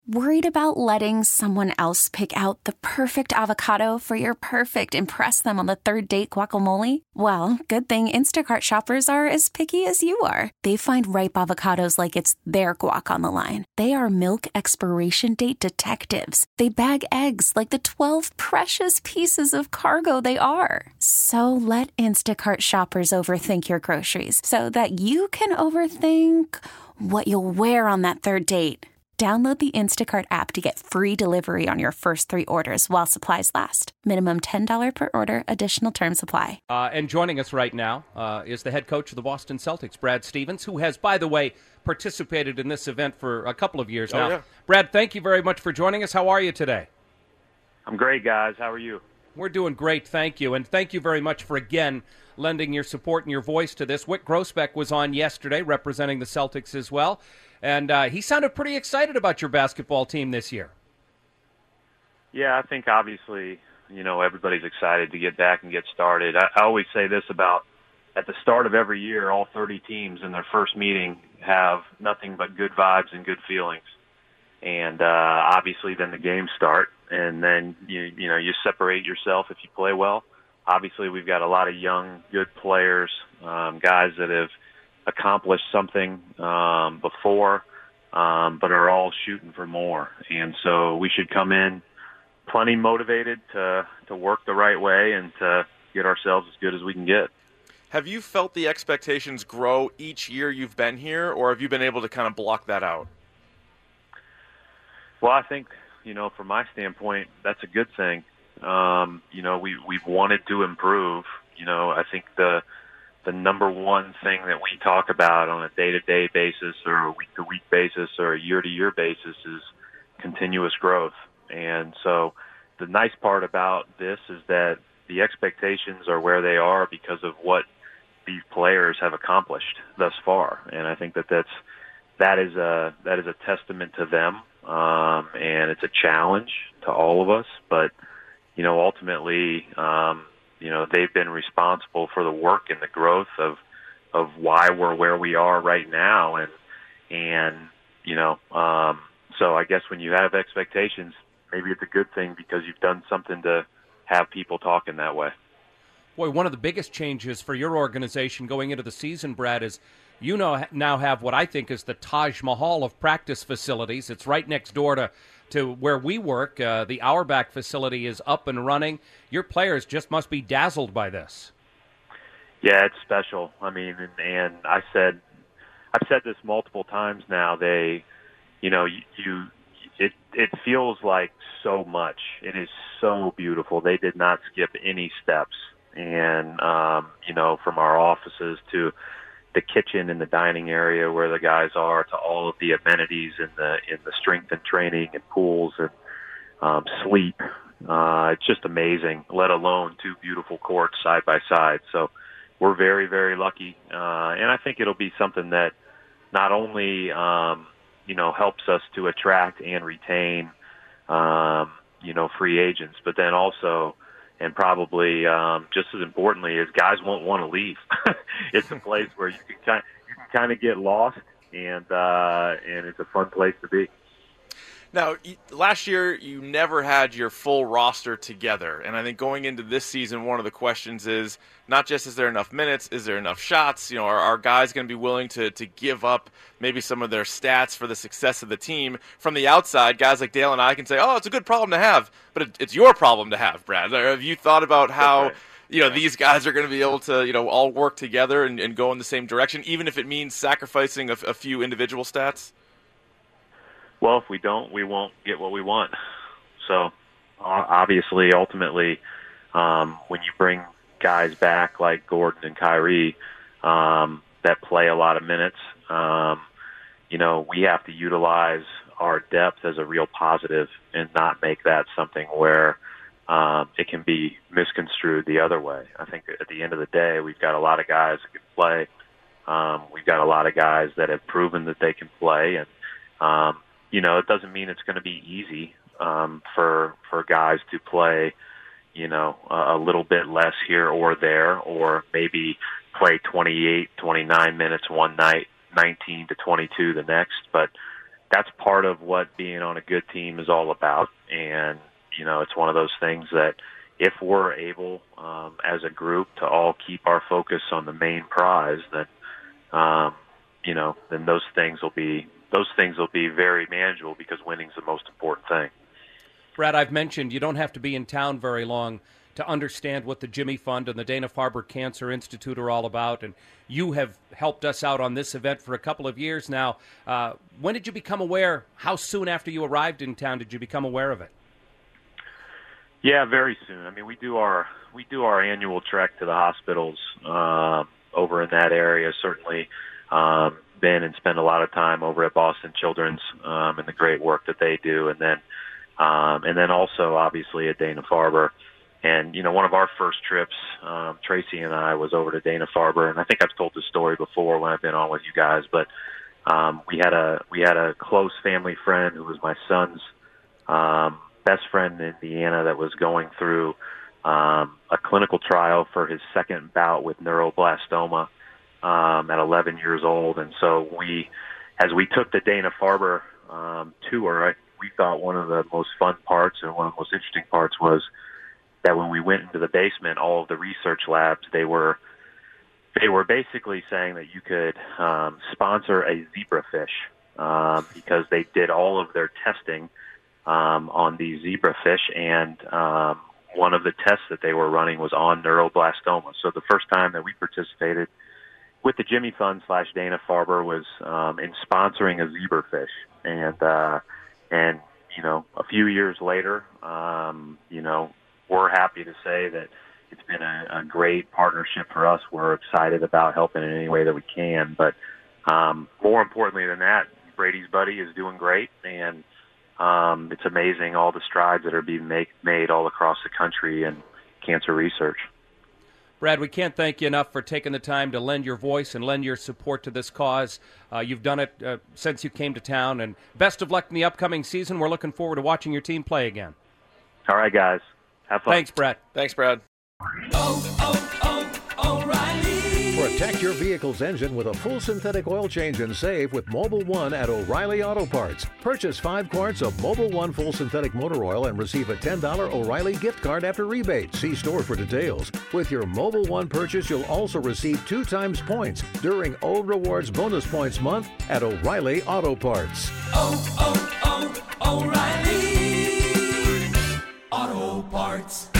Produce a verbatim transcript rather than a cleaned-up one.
Worried about letting someone else pick out the perfect avocado for your perfect impress them on the third date guacamole? Well, good thing Instacart shoppers are as picky as you are. They find ripe avocados like it's their guac on the line. They are milk expiration date detectives. They bag eggs like the twelve precious pieces of cargo they are. So let Instacart shoppers overthink your groceries so that you can overthink what you'll wear on that third date. Download the Instacart app to get free delivery on your first three orders while supplies last. Minimum ten dollars per order. Additional terms apply. Uh, and joining us right now uh, is the head coach of the Boston Celtics, Brad Stevens, who has, by the way, participated in this event for a couple of years now. Oh, yeah. Brad, thank you very much for joining us. How are you today? I'm great, guys. How are you? We're doing great, thank you. And thank you very much for, again, lending your support and your voice to this. Wyc Grousbeck was on yesterday representing the Celtics as well. And uh, he sounded pretty excited about your basketball team this year. Yeah, I think obviously, you know, everybody's excited to get back and get started. I, I always say this about at the start of every year, all thirty teams in their first meeting have nothing but good vibes and good feelings. And uh, obviously then the games start, and then, you, you know, you separate yourself if you play well. Obviously we've got a lot of young, good players, um, guys that have accomplished something um, before, um, but are all shooting for more. And so we should come in plenty motivated to, to work the right way and to get ourselves as good as we can get. Have you felt the expectations grow each year you've been here, or have you been able to kind of block that out? Well, I think, you know, from my standpoint, that's a good thing. Um, you know, we, we've wanted to improve. You know, I think the the number one thing that we talk about on a day-to-day basis or a week-to-week basis or a year-to-year basis is continuous growth. And so the nice part about this is that the expectations are where they are because of what these players have accomplished thus far. And I think that that's, that is a, that is a testament to them. Um, and it's a challenge to all of us, but, you know, ultimately, um, you know, they've been responsible for the work and the growth of, of why we're where we are right now. And, and, you know, um, so I guess when you have expectations, maybe it's a good thing because you've done something to have people talking that way. Boy, one of the biggest changes for your organization going into the season, Brad, is you know now have what I think is the Taj Mahal of practice facilities. It's right next door to, to where we work. Uh, the Auerbach facility is up and running. Your players just must be dazzled by this. Yeah, it's special. I mean, and, and I said, I've said this multiple times now. They, you know, you, you it it feels like so much. It is so beautiful. They did not skip any steps, and um, you know, from our offices to the kitchen and the dining area where the guys are, to all of the amenities in the in the strength and training and pools and um, sleep. Uh, it's just amazing, let alone two beautiful courts side by side. So we're very, very lucky. Uh, and I think it'll be something that not only, um, you know, helps us to attract and retain, um, you know, free agents, but then also, and probably um, just as importantly, is guys won't want to leave. It's a place where you can kind of, you can kind of get lost, and uh, and it's a fun place to be. Now, last year you never had your full roster together, and I think going into this season, one of the questions is not just is there enough minutes, is there enough shots? You know, are, are guys going to be willing to to give up maybe some of their stats for the success of the team? From the outside, guys like Dale and I can say, "Oh, it's a good problem to have," but it, it's your problem to have, Brad. Have you thought about how right. you know these guys are going to be able to you know all work together and, and go in the same direction, even if it means sacrificing a, a few individual stats? Well, if we don't, we won't get what we want. So, obviously, ultimately, um, when you bring guys back like Gordon and Kyrie um, that play a lot of minutes, um, you know, we have to utilize our depth as a real positive and not make that something where um, it can be misconstrued the other way. I think at the end of the day, we've got a lot of guys that can play. Um, we've got a lot of guys that have proven that they can play, and um, you know, it doesn't mean it's going to be easy um, for for guys to play, you know, a, a little bit less here or there, or maybe play twenty-eight, twenty-nine minutes one night, nineteen to twenty-two the next. But that's part of what being on a good team is all about. And, you know, it's one of those things that if we're able um, as a group to all keep our focus on the main prize, then, um, you know, then those things will be those things will be very manageable because winning's the most important thing. Brad, I've mentioned you don't have to be in town very long to understand what the Jimmy Fund and the Dana-Farber Cancer Institute are all about, and you have helped us out on this event for a couple of years now. Uh, when did you become aware? How soon after you arrived in town did you become aware of it? Yeah, very soon. I mean, we do our we do our annual trek to the hospitals uh, over in that area. Certainly, um, been and spend a lot of time over at Boston Children's um, and the great work that they do, and then um, and then also obviously at Dana-Farber. And you know, one of our first trips, um, Tracy and I, was over to Dana-Farber, and I think I've told this story before when I've been on with you guys. But um, we had a we had a close family friend who was my son's um, best friend in Indiana that was going through um, a clinical trial for his second bout with neuroblastoma um, at eleven years old. And so we, as we took the Dana-Farber um, tour, I, we thought one of the most fun parts and one of the most interesting parts was that when we went into the basement, all of the research labs, they were they were basically saying that you could um, sponsor a zebrafish um, because they did all of their testing um, on these zebrafish, and um, one of the tests that they were running was on neuroblastoma. So the first time that we participated with the Jimmy Fund slash Dana-Farber was um, in sponsoring a zebrafish, and uh, and you know, a few years later, um, you know. We're happy to say that it's been a, a great partnership for us. We're excited about helping in any way that we can. But um, more importantly than that, Brady's buddy is doing great, and um, it's amazing all the strides that are being make, made all across the country in cancer research. Brad, we can't thank you enough for taking the time to lend your voice and lend your support to this cause. Uh, you've done it uh, since you came to town, and best of luck in the upcoming season. We're looking forward to watching your team play again. All right, guys. Have fun. Thanks, Brad. Thanks, Brad. Oh, oh, oh, O'Reilly. Protect your vehicle's engine with a full synthetic oil change and save with Mobil One at O'Reilly Auto Parts. Purchase five quarts of Mobil One full synthetic motor oil and receive a ten dollars O'Reilly gift card after rebate. See store for details. With your Mobil One purchase, you'll also receive two times points during Old Rewards Bonus Points Month at O'Reilly Auto Parts. Oh, oh, oh, O'Reilly Auto Parts.